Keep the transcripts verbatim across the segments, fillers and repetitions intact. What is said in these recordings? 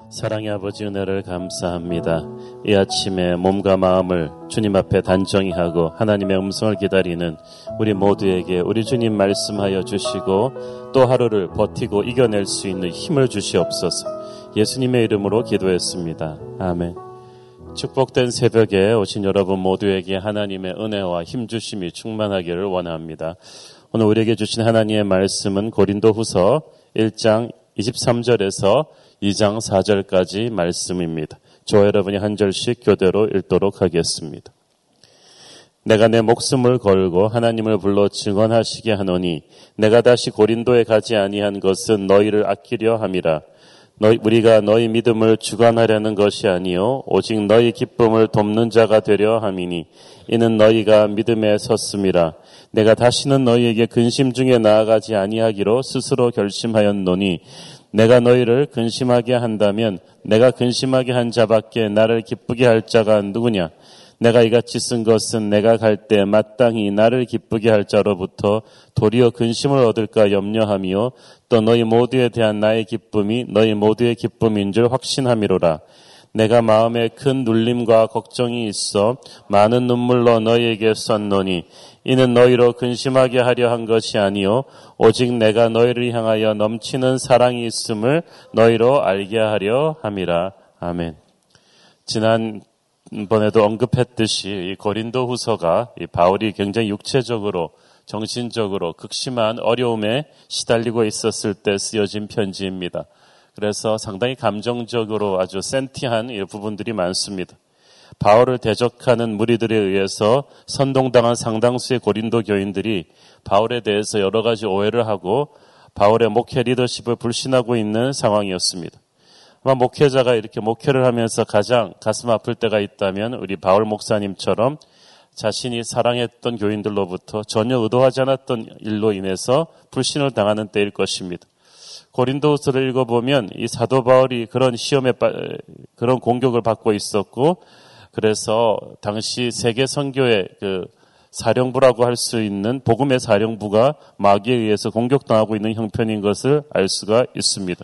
사랑의 아버지 은혜를 감사합니다. 이 아침에 몸과 마음을 주님 앞에 단정히 하고 하나님의 음성을 기다리는 우리 모두에게 우리 주님 말씀하여 주시고 또 하루를 버티고 이겨낼 수 있는 힘을 주시옵소서. 예수님의 이름으로 기도했습니다. 아멘. 축복된 새벽에 오신 여러분 모두에게 하나님의 은혜와 힘주심이 충만하기를 원합니다. 오늘 우리에게 주신 하나님의 말씀은 고린도후서 일 장 이십삼 절에서 이 장 사 절까지 말씀입니다. 저 여러분이 한 절씩 교대로 읽도록 하겠습니다. 내가 내 목숨을 걸고 하나님을 불러 증언하시게 하노니 내가 다시 고린도에 가지 아니한 것은 너희를 아끼려 함이라. 너희, 우리가 너희 믿음을 주관하려는 것이 아니요 오직 너희 기쁨을 돕는 자가 되려 함이니 이는 너희가 믿음에 섰음이라. 내가 다시는 너희에게 근심 중에 나아가지 아니하기로 스스로 결심하였노니 내가 너희를 근심하게 한다면 내가 근심하게 한 자밖에 나를 기쁘게 할 자가 누구냐? 내가 이같이 쓴 것은 내가 갈 때 마땅히 나를 기쁘게 할 자로부터 도리어 근심을 얻을까 염려하며 또 너희 모두에 대한 나의 기쁨이 너희 모두의 기쁨인 줄 확신함이로라. 내가 마음에 큰 눌림과 걱정이 있어 많은 눈물로 너희에게 썼노니 이는 너희로 근심하게 하려 한 것이 아니요 오직 내가 너희를 향하여 넘치는 사랑이 있음을 너희로 알게 하려 함이라. 아멘. 지난번에도 언급했듯이 이 고린도후서가 이 바울이 굉장히 육체적으로 정신적으로 극심한 어려움에 시달리고 있었을 때 쓰여진 편지입니다. 그래서 상당히 감정적으로 아주 센티한 부분들이 많습니다. 바울을 대적하는 무리들에 의해서 선동당한 상당수의 고린도 교인들이 바울에 대해서 여러 가지 오해를 하고 바울의 목회 리더십을 불신하고 있는 상황이었습니다. 아마 목회자가 이렇게 목회를 하면서 가장 가슴 아플 때가 있다면 우리 바울 목사님처럼 자신이 사랑했던 교인들로부터 전혀 의도하지 않았던 일로 인해서 불신을 당하는 때일 것입니다. 고린도후서를 읽어보면 이 사도 바울이 그런 시험에 그런 공격을 받고 있었고 그래서 당시 세계 선교의 그 사령부라고 할 수 있는 복음의 사령부가 마귀에 의해서 공격당하고 있는 형편인 것을 알 수가 있습니다.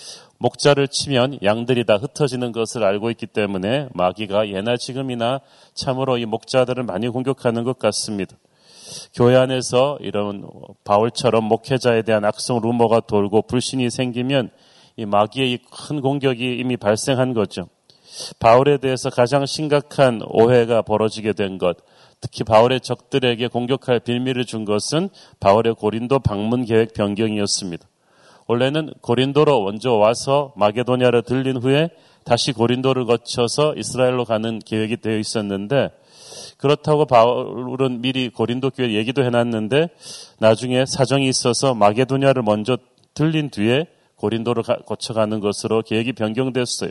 목자를 치면 양들이 다 흩어지는 것을 알고 있기 때문에 마귀가 예나 지금이나 참으로 이 목자들을 많이 공격하는 것 같습니다. 교회 안에서 이런 바울처럼 목회자에 대한 악성 루머가 돌고 불신이 생기면 이 마귀의 이 큰 공격이 이미 발생한 거죠. 바울에 대해서 가장 심각한 오해가 벌어지게 된 것, 특히 바울의 적들에게 공격할 빌미를 준 것은 바울의 고린도 방문 계획 변경이었습니다. 원래는 고린도로 먼저 와서 마게도냐를 들린 후에 다시 고린도를 거쳐서 이스라엘로 가는 계획이 되어 있었는데 그렇다고 바울은 미리 고린도 교회 얘기도 해놨는데 나중에 사정이 있어서 마게도냐를 먼저 들린 뒤에 고린도를 거쳐가는 것으로 계획이 변경됐어요.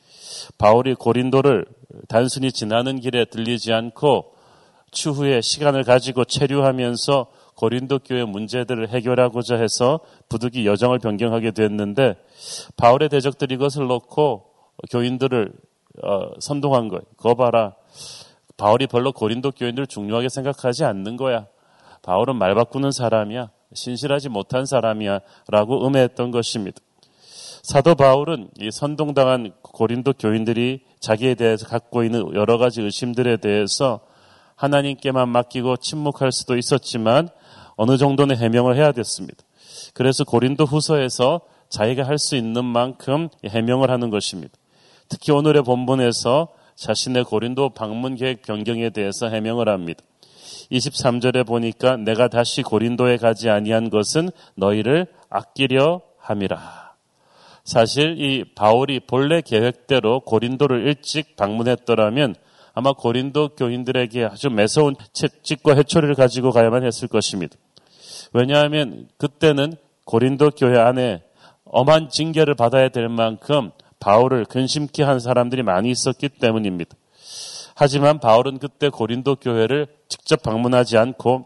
바울이 고린도를 단순히 지나는 길에 들리지 않고 추후에 시간을 가지고 체류하면서 고린도 교회 문제들을 해결하고자 해서 부득이 여정을 변경하게 됐는데 바울의 대적들이 이것을 놓고 교인들을 어, 선동한 거예요. 그거 봐라. 바울이 별로 고린도 교인들을 중요하게 생각하지 않는 거야. 바울은 말 바꾸는 사람이야. 신실하지 못한 사람이야. 라고 음해했던 것입니다. 사도 바울은 이 선동당한 고린도 교인들이 자기에 대해서 갖고 있는 여러 가지 의심들에 대해서 하나님께만 맡기고 침묵할 수도 있었지만 어느 정도는 해명을 해야 됐습니다. 그래서 고린도 후서에서 자기가 할 수 있는 만큼 해명을 하는 것입니다. 특히 오늘의 본문에서 자신의 고린도 방문 계획 변경에 대해서 해명을 합니다. 이십삼 절에 보니까 내가 다시 고린도에 가지 아니한 것은 너희를 아끼려 함이라. 사실 이 바울이 본래 계획대로 고린도를 일찍 방문했더라면 아마 고린도 교인들에게 아주 매서운 채찍과 해초리를 가지고 가야만 했을 것입니다. 왜냐하면 그때는 고린도 교회 안에 엄한 징계를 받아야 될 만큼 바울을 근심케 한 사람들이 많이 있었기 때문입니다. 하지만 바울은 그때 고린도 교회를 직접 방문하지 않고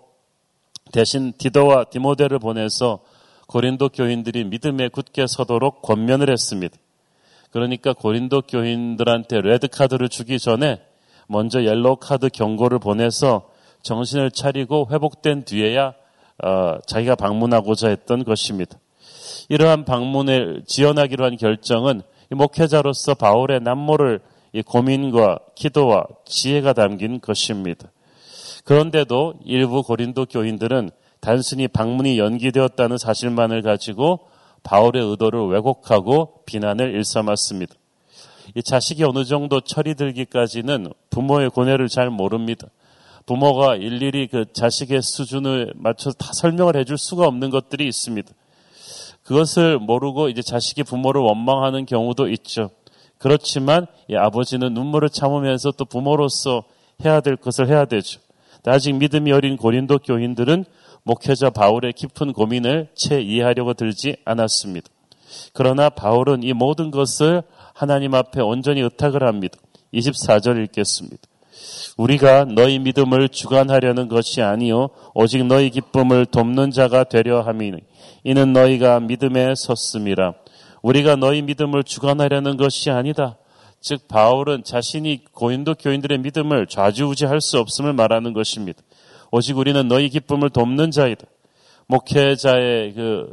대신 디도와 디모데를 보내서 고린도 교인들이 믿음에 굳게 서도록 권면을 했습니다. 그러니까 고린도 교인들한테 레드카드를 주기 전에 먼저 옐로우 카드 경고를 보내서 정신을 차리고 회복된 뒤에야 어, 자기가 방문하고자 했던 것입니다. 이러한 방문을 지연하기로 한 결정은 이 목회자로서 바울의 남모를 이 고민과 기도와 지혜가 담긴 것입니다. 그런데도 일부 고린도 교인들은 단순히 방문이 연기되었다는 사실만을 가지고 바울의 의도를 왜곡하고 비난을 일삼았습니다. 이 자식이 어느 정도 철이 들기까지는 부모의 고뇌를 잘 모릅니다. 부모가 일일이 그 자식의 수준을 맞춰서 다 설명을 해줄 수가 없는 것들이 있습니다. 그것을 모르고 이제 자식이 부모를 원망하는 경우도 있죠. 그렇지만 이 아버지는 눈물을 참으면서 또 부모로서 해야 될 것을 해야 되죠. 아직 믿음이 어린 고린도 교인들은 목회자 바울의 깊은 고민을 채 이해하려고 들지 않았습니다. 그러나 바울은 이 모든 것을 하나님 앞에 온전히 의탁을 합니다. 이십사 절 읽겠습니다. 우리가 너희 믿음을 주관하려는 것이 아니요 오직 너희 기쁨을 돕는 자가 되려 함이니 이는 너희가 믿음에 섰음이라. 우리가 너희 믿음을 주관하려는 것이 아니다. 즉 바울은 자신이 고린도 교인들의 믿음을 좌지우지할 수 없음을 말하는 것입니다. 오직 우리는 너희 기쁨을 돕는 자이다. 목회자의 그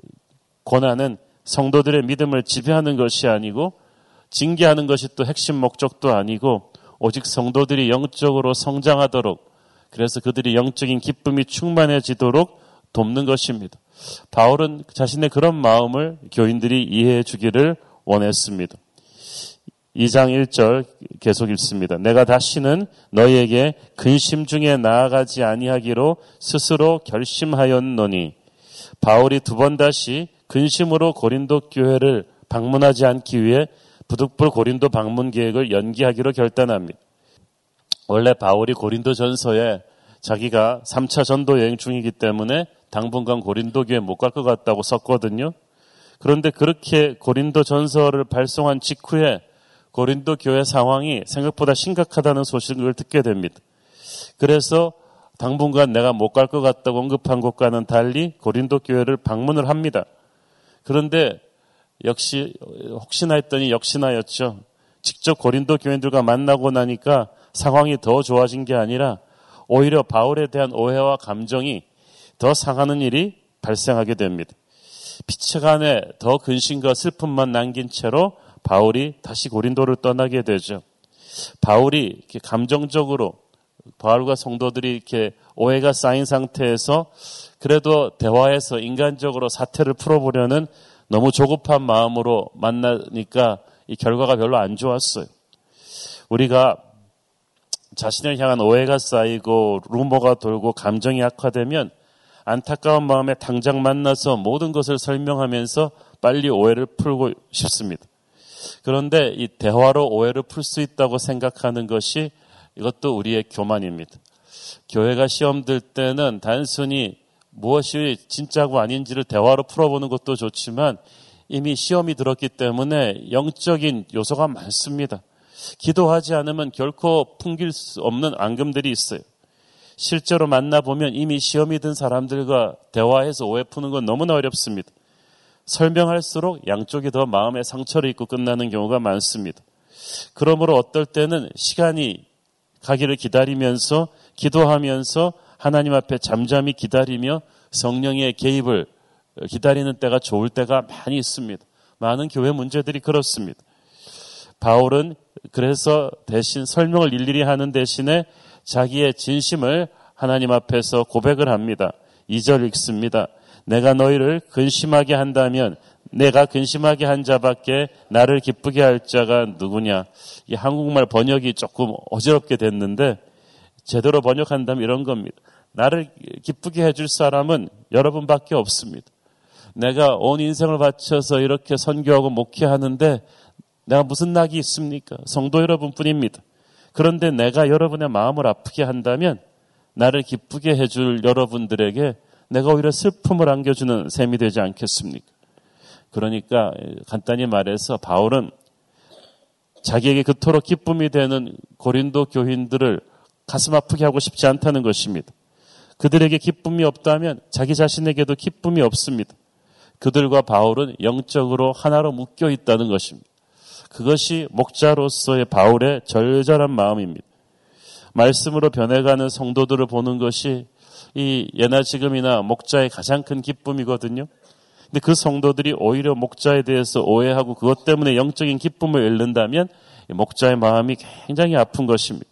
고난은 성도들의 믿음을 지배하는 것이 아니고 징계하는 것이 또 핵심 목적도 아니고 오직 성도들이 영적으로 성장하도록 그래서 그들이 영적인 기쁨이 충만해지도록 돕는 것입니다. 바울은 자신의 그런 마음을 교인들이 이해해 주기를 원했습니다. 이 장 일 절 계속 읽습니다. 내가 다시는 너희에게 근심 중에 나아가지 아니하기로 스스로 결심하였노니. 바울이 두 번 다시 근심으로 고린도 교회를 방문하지 않기 위해 부득불 고린도 방문 계획을 연기하기로 결단합니다. 원래 바울이 고린도 전서에 자기가 삼 차 전도 여행 중이기 때문에 당분간 고린도 교회 못 갈 것 같다고 썼거든요. 그런데 그렇게 고린도 전서를 발송한 직후에 고린도 교회 상황이 생각보다 심각하다는 소식을 듣게 됩니다. 그래서 당분간 내가 못 갈 것 같다고 언급한 것과는 달리 고린도 교회를 방문을 합니다. 그런데 역시 혹시나 했더니 역시나였죠. 직접 고린도 교인들과 만나고 나니까 상황이 더 좋아진 게 아니라 오히려 바울에 대한 오해와 감정이 더 상하는 일이 발생하게 됩니다. 피차간에 더 근심과 슬픔만 남긴 채로 바울이 다시 고린도를 떠나게 되죠. 바울이 이렇게 감정적으로 바울과 성도들이 이렇게 오해가 쌓인 상태에서 그래도 대화해서 인간적으로 사태를 풀어보려는 너무 조급한 마음으로 만나니까 이 결과가 별로 안 좋았어요. 우리가 자신을 향한 오해가 쌓이고 루머가 돌고 감정이 악화되면 안타까운 마음에 당장 만나서 모든 것을 설명하면서 빨리 오해를 풀고 싶습니다. 그런데 이 대화로 오해를 풀 수 있다고 생각하는 것이 이것도 우리의 교만입니다. 교회가 시험 들 때는 단순히 무엇이 진짜고 아닌지를 대화로 풀어보는 것도 좋지만 이미 시험이 들었기 때문에 영적인 요소가 많습니다. 기도하지 않으면 결코 풍길 수 없는 앙금들이 있어요. 실제로 만나보면 이미 시험이 든 사람들과 대화해서 오해 푸는 건 너무나 어렵습니다. 설명할수록 양쪽이 더 마음에 상처를 입고 끝나는 경우가 많습니다. 그러므로 어떨 때는 시간이 가기를 기다리면서 기도하면서 하나님 앞에 잠잠히 기다리며 성령의 개입을 기다리는 때가 좋을 때가 많이 있습니다. 많은 교회 문제들이 그렇습니다. 바울은 그래서 대신 설명을 일일이 하는 대신에 자기의 진심을 하나님 앞에서 고백을 합니다. 이 절 읽습니다. 내가 너희를 근심하게 한다면 내가 근심하게 한 자밖에 나를 기쁘게 할 자가 누구냐. 이 한국말 번역이 조금 어지럽게 됐는데 제대로 번역한다면 이런 겁니다. 나를 기쁘게 해줄 사람은 여러분밖에 없습니다. 내가 온 인생을 바쳐서 이렇게 선교하고 목회하는데 내가 무슨 낙이 있습니까? 성도 여러분뿐입니다. 그런데 내가 여러분의 마음을 아프게 한다면 나를 기쁘게 해줄 여러분들에게 내가 오히려 슬픔을 안겨주는 셈이 되지 않겠습니까? 그러니까 간단히 말해서 바울은 자기에게 그토록 기쁨이 되는 고린도 교인들을 가슴 아프게 하고 싶지 않다는 것입니다. 그들에게 기쁨이 없다면 자기 자신에게도 기쁨이 없습니다. 그들과 바울은 영적으로 하나로 묶여 있다는 것입니다. 그것이 목자로서의 바울의 절절한 마음입니다. 말씀으로 변해가는 성도들을 보는 것이 이 예나 지금이나 목자의 가장 큰 기쁨이거든요. 근데 그 성도들이 오히려 목자에 대해서 오해하고 그것 때문에 영적인 기쁨을 잃는다면 목자의 마음이 굉장히 아픈 것입니다.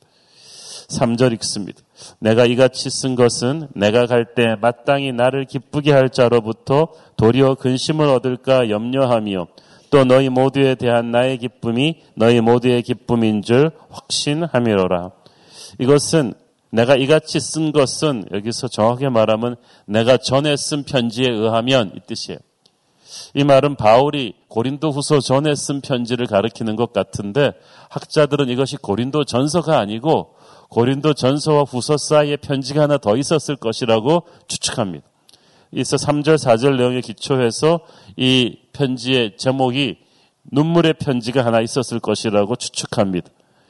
삼 절 읽습니다. 내가 이같이 쓴 것은 내가 갈 때 마땅히 나를 기쁘게 할 자로부터 도리어 근심을 얻을까 염려하며 또 너희 모두에 대한 나의 기쁨이 너희 모두의 기쁨인 줄 확신함이로라. 이것은 내가 이같이 쓴 것은 여기서 정확하게 말하면 내가 전에 쓴 편지에 의하면 이 뜻이에요. 이 말은 바울이 고린도후서 전에 쓴 편지를 가리키는 것 같은데 학자들은 이것이 고린도 전서가 아니고 고린도 전서와 후서 사이에 편지가 하나 더 있었을 것이라고 추측합니다. 이서 삼 절 사 절 내용에 기초해서 이 편지의 제목이 눈물의 편지가 하나 있었을 것이라고 추측합니다.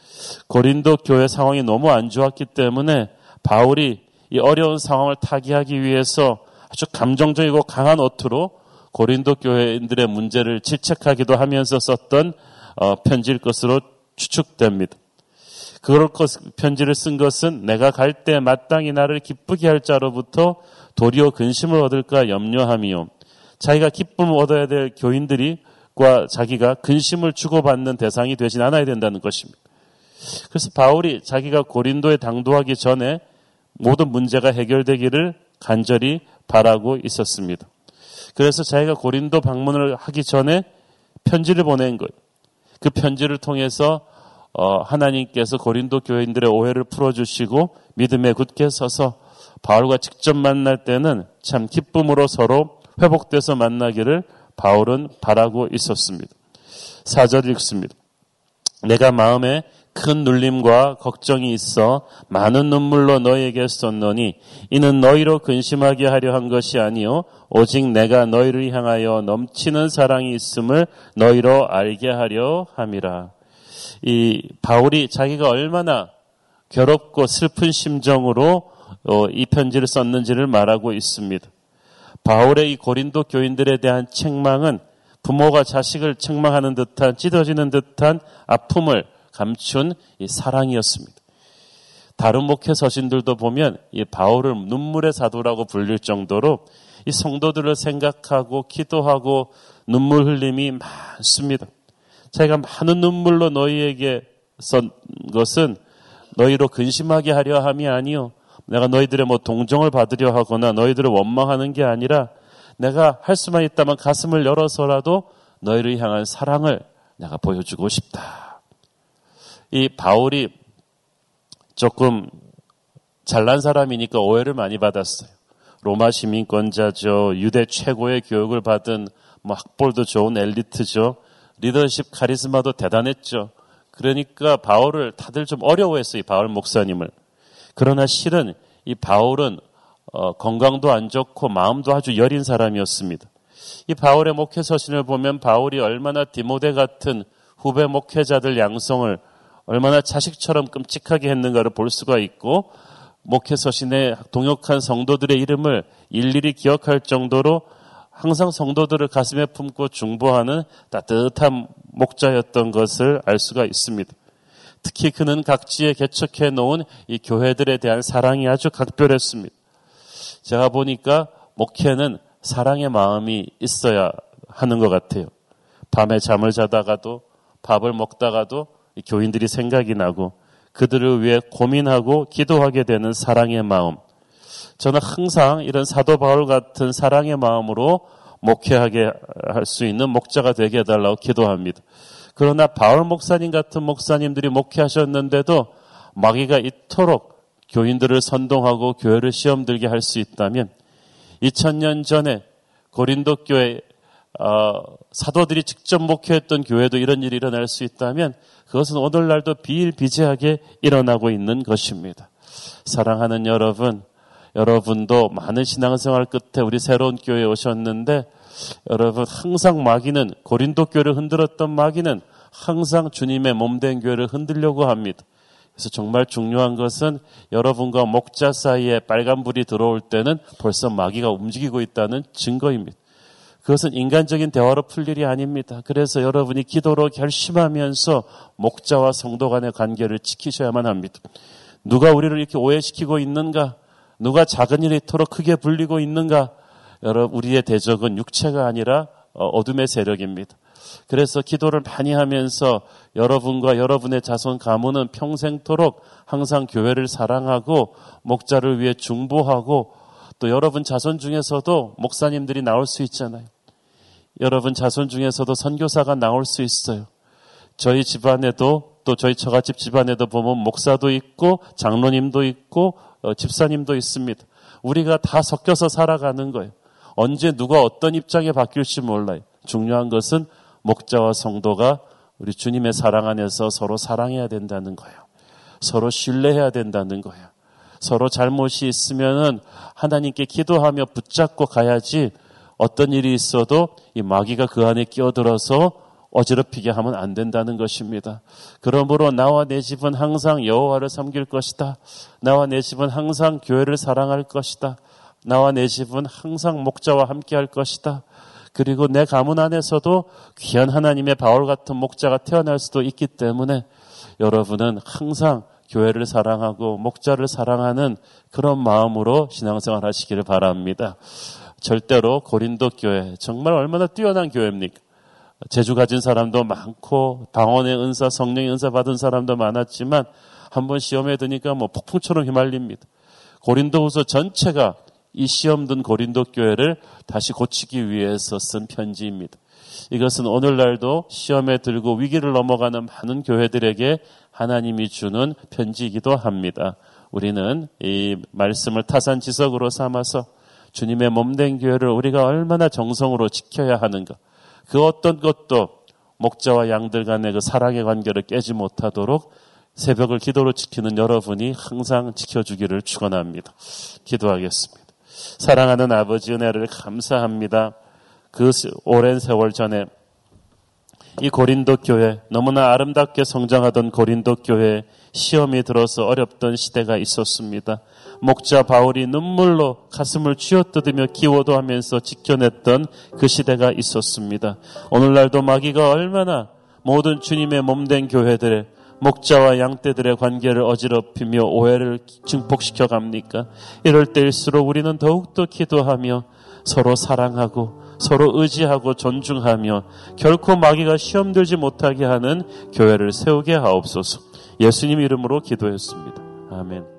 고린도 교회 상황이 너무 안 좋았기 때문에 바울이 이 어려운 상황을 타개하기 위해서 아주 감정적이고 강한 어투로 고린도 교회인들의 문제를 질책하기도 하면서 썼던 어, 편지일 것으로 추측됩니다. 그럴 것, 편지를 쓴 것은 내가 갈 때 마땅히 나를 기쁘게 할 자로부터 도리어 근심을 얻을까 염려하며 자기가 기쁨을 얻어야 될 교인들이과 자기가 근심을 주고받는 대상이 되진 않아야 된다는 것입니다. 그래서 바울이 자기가 고린도에 당도하기 전에 모든 문제가 해결되기를 간절히 바라고 있었습니다. 그래서 자기가 고린도 방문을 하기 전에 편지를 보낸 거예요. 그 편지를 통해서 어, 하나님께서 고린도 교인들의 오해를 풀어주시고 믿음에 굳게 서서 바울과 직접 만날 때는 참 기쁨으로 서로 회복돼서 만나기를 바울은 바라고 있었습니다. 사 절 읽습니다. 내가 마음에 큰 눌림과 걱정이 있어 많은 눈물로 너희에게 썼노니 이는 너희로 근심하게 하려 한 것이 아니요 오직 내가 너희를 향하여 넘치는 사랑이 있음을 너희로 알게 하려 함이라. 이 바울이 자기가 얼마나 괴롭고 슬픈 심정으로 이 편지를 썼는지를 말하고 있습니다. 바울의 이 고린도 교인들에 대한 책망은 부모가 자식을 책망하는 듯한 찢어지는 듯한 아픔을 감춘 이 사랑이었습니다. 다른 목회 서신들도 보면 이 바울을 눈물의 사도라고 불릴 정도로 이 성도들을 생각하고 기도하고 눈물 흘림이 많습니다. 자기가 많은 눈물로 너희에게 쓴 것은 너희로 근심하게 하려 함이 아니요 내가 너희들의 뭐 동정을 받으려 하거나 너희들을 원망하는 게 아니라 내가 할 수만 있다면 가슴을 열어서라도 너희를 향한 사랑을 내가 보여주고 싶다. 이 바울이 조금 잘난 사람이니까 오해를 많이 받았어요. 로마 시민권자죠. 유대 최고의 교육을 받은 뭐 학벌도 좋은 엘리트죠. 리더십 카리스마도 대단했죠. 그러니까 바울을 다들 좀 어려워했어요. 이 바울 목사님을. 그러나 실은 이 바울은 어, 건강도 안 좋고 마음도 아주 여린 사람이었습니다. 이 바울의 목회 서신을 보면 바울이 얼마나 디모데 같은 후배 목회자들 양성을 얼마나 자식처럼 끔찍하게 했는가를 볼 수가 있고 목회 서신에 동역한 성도들의 이름을 일일이 기억할 정도로 항상 성도들을 가슴에 품고 중보하는 따뜻한 목자였던 것을 알 수가 있습니다. 특히 그는 각지에 개척해 놓은 이 교회들에 대한 사랑이 아주 각별했습니다. 제가 보니까 목회는 사랑의 마음이 있어야 하는 것 같아요. 밤에 잠을 자다가도 밥을 먹다가도 이 교인들이 생각이 나고 그들을 위해 고민하고 기도하게 되는 사랑의 마음. 저는 항상 이런 사도 바울 같은 사랑의 마음으로 목회하게 할 수 있는 목자가 되게 해달라고 기도합니다. 그러나 바울 목사님 같은 목사님들이 목회하셨는데도 마귀가 이토록 교인들을 선동하고 교회를 시험 들게 할 수 있다면 이천 년 전에 고린도 교회 어, 사도들이 직접 목회했던 교회도 이런 일이 일어날 수 있다면 그것은 오늘날도 비일비재하게 일어나고 있는 것입니다. 사랑하는 여러분, 여러분도 많은 신앙생활 끝에 우리 새로운 교회에 오셨는데 여러분 항상 마귀는 고린도 교회를 흔들었던 마귀는 항상 주님의 몸된 교회를 흔들려고 합니다. 그래서 정말 중요한 것은 여러분과 목자 사이에 빨간불이 들어올 때는 벌써 마귀가 움직이고 있다는 증거입니다. 그것은 인간적인 대화로 풀 일이 아닙니다. 그래서 여러분이 기도로 결심하면서 목자와 성도 간의 관계를 지키셔야만 합니다. 누가 우리를 이렇게 오해시키고 있는가? 누가 작은 일에 이토록 크게 불리고 있는가? 여러분, 우리의 대적은 육체가 아니라 어둠의 세력입니다. 그래서 기도를 많이 하면서 여러분과 여러분의 자손 가문은 평생토록 항상 교회를 사랑하고 목자를 위해 중보하고, 또 여러분 자손 중에서도 목사님들이 나올 수 있잖아요. 여러분 자손 중에서도 선교사가 나올 수 있어요. 저희 집안에도, 또 저희 처갓집 집안에도 보면 목사도 있고 장로님도 있고 어, 집사님도 있습니다. 우리가 다 섞여서 살아가는 거예요. 언제 누가 어떤 입장에 바뀔지 몰라요. 중요한 것은 목자와 성도가 우리 주님의 사랑 안에서 서로 사랑해야 된다는 거예요. 서로 신뢰해야 된다는 거예요. 서로 잘못이 있으면은 하나님께 기도하며 붙잡고 가야지, 어떤 일이 있어도 이 마귀가 그 안에 끼어들어서 어지럽히게 하면 안 된다는 것입니다. 그러므로 나와 내 집은 항상 여호와를 섬길 것이다. 나와 내 집은 항상 교회를 사랑할 것이다. 나와 내 집은 항상 목자와 함께 할 것이다. 그리고 내 가문 안에서도 귀한 하나님의 바울 같은 목자가 태어날 수도 있기 때문에 여러분은 항상 교회를 사랑하고 목자를 사랑하는 그런 마음으로 신앙생활 하시기를 바랍니다. 절대로 고린도 교회, 정말 얼마나 뛰어난 교회입니까? 재주 가진 사람도 많고 방언의 은사, 성령의 은사 받은 사람도 많았지만 한번 시험에 드니까 뭐 폭풍처럼 휘말립니다. 고린도후서 전체가 이 시험 든 고린도 교회를 다시 고치기 위해서 쓴 편지입니다. 이것은 오늘날도 시험에 들고 위기를 넘어가는 많은 교회들에게 하나님이 주는 편지이기도 합니다. 우리는 이 말씀을 타산지석으로 삼아서 주님의 몸된 교회를 우리가 얼마나 정성으로 지켜야 하는가, 그 어떤 것도 목자와 양들 간의 그 사랑의 관계를 깨지 못하도록 새벽을 기도로 지키는 여러분이 항상 지켜주기를 축원합니다. 기도하겠습니다. 사랑하는 아버지, 은혜를 감사합니다. 그 오랜 세월 전에 이 고린도 교회, 너무나 아름답게 성장하던 고린도 교회에 시험이 들어서 어렵던 시대가 있었습니다. 목자 바울이 눈물로 가슴을 쥐어뜯으며 기도하면서 지켜냈던 그 시대가 있었습니다. 오늘날도 마귀가 얼마나 모든 주님의 몸된 교회들의 목자와 양떼들의 관계를 어지럽히며 오해를 증폭시켜 갑니까? 이럴 때일수록 우리는 더욱더 기도하며 서로 사랑하고 서로 의지하고 존중하며 결코 마귀가 시험 들지 못하게 하는 교회를 세우게 하옵소서. 예수님 이름으로 기도했습니다. 아멘.